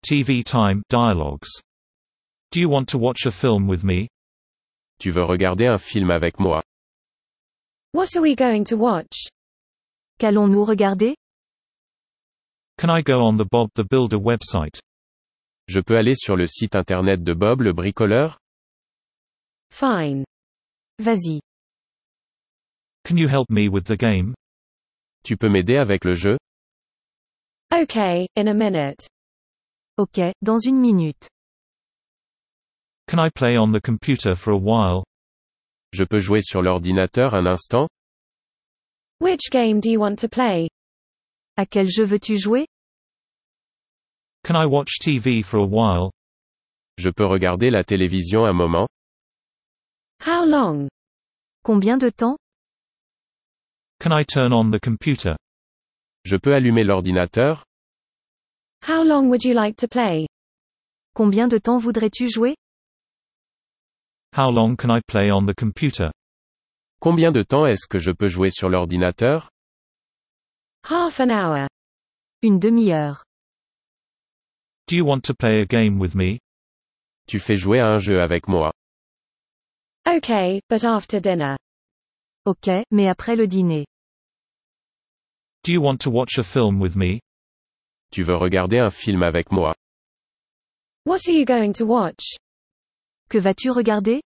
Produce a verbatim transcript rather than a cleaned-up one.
T V time dialogues. Do you want to watch a film with me? Tu veux regarder un film avec moi? What are we going to watch? Qu'allons-nous regarder? Can I go on the Bob the Builder website? Je peux aller sur le site internet de Bob le bricoleur? Fine. Vas-y. Can you help me with the game? Tu peux m'aider avec le jeu? Okay, in a minute. Ok, dans une minute. Can I play on the computer for a while? Je peux jouer sur l'ordinateur un instant? Which game do you want to play? À quel jeu veux-tu jouer? Can I watch T V for a while? Je peux regarder la télévision un moment? How long? Combien de temps? Can I turn on the computer? Je peux allumer l'ordinateur? How long would you like to play? Combien de temps voudrais-tu jouer? How long can I play on the computer? Combien de temps est-ce que je peux jouer sur l'ordinateur? Half an hour. Une demi-heure. Do you want to play a game with me? Tu fais jouer à un jeu avec moi. Okay, but after dinner. Ok, mais après le dîner. Do you want to watch a film with me? Tu veux regarder un film avec moi. What are you going to watch? Que vas-tu regarder?